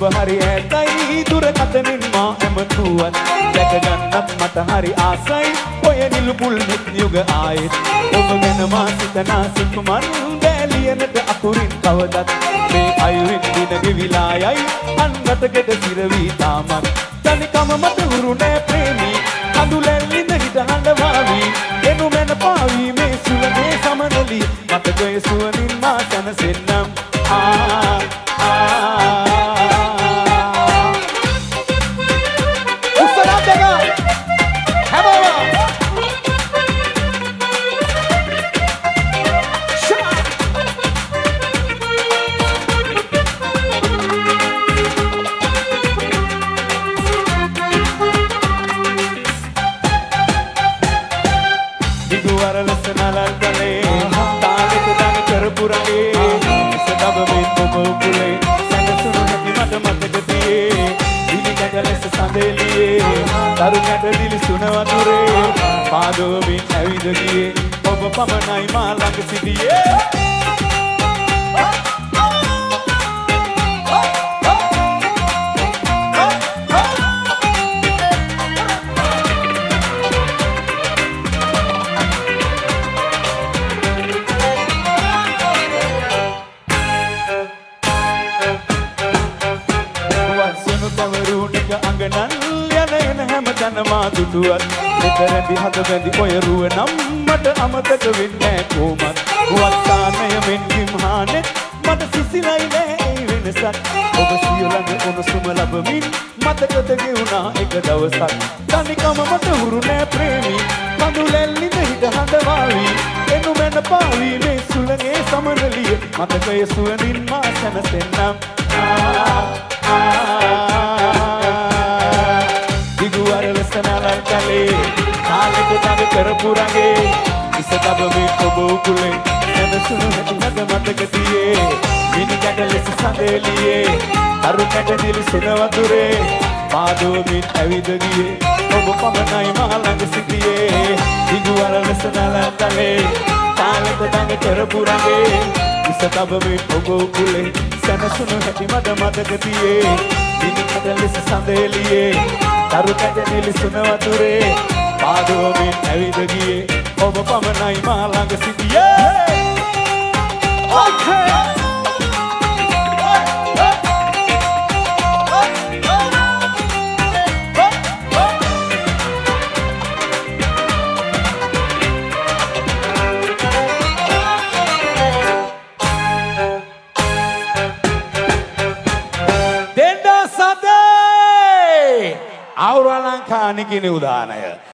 ඔබ හරි ඈතයි දුරකථනින් මා ඇමතුවත් දැක ගන්නත් මට හරි ආසයි ඔය නිලුපුල් නෙත් යුග ආයෙත් ඔබ ගැන මා සිතනා සිතුමන් බැලියනට අකුරින් කවදත් මේ අයුරින් දින ගෙවිලා යයි අන්නතකට සිරවී තාමත් තනිකම මට හුරු නෑ ප්‍රේමී කඳුලැල්ලින්ද හිත හඬවාවි එනු මැන පාවි මේ සුළගේ සමනලි මතකය සුවනින් මා සැනසෙන්නම් තරුණට දිලිසුන වතුරේ පාදෝමින් ඇවිද ගියේ ඔබ පමණයි මා ළඟ සිටියේ දුටුවත් මෙතරැඳි හද බැඳි ඔය රුව නම් මට අමතක වෙන්නේ කොමත් වත්තානය මෙන් කිම්හානෙත් මට සිසිලයි නෑ වෙනසක් ඔබ සියලඟ උණුසුම ලබමින් මතකද ගෙවුණා එක දවසක් තනිකම මට හුරු නෑ ප්‍රේමී කඳුලැල්ලින්ද හිත හඬවාවි එනු මැන පාවි මේ සුළගේ සමනලිය මතකය සුවනින් මා සැනසෙන්නම් කාලෙක තඟ කරපු රගේ ඉස තබමින් ඔබ උකුලෙන් සැනසුණු හැටි හද මතක තියේ මිනි කැට ලෙස සඳෙලියේ තරු කැට දිලිසෙන වතුරේ පාදෝමින් ඇවිද ගියේ ඔබ පමණයි මා ළඟ සිටියේ දිගුවර ලෙස නලතලේ කාලෙක තඟ කරපු රගේ ඉස තබමින් ඔබ උකුලෙන් සැනසුණු හැටි මට මතක තියේ මිනි කැට ලෙස සඳෙලියේ තරු කැට දිලිසෙන වතුරේ පාදෝමින් ඇවිද ගියේ ඔබ පමණයි මා ළඟ සිටියේ දෙන්න සදේ අවුරලංකානිකින උදානය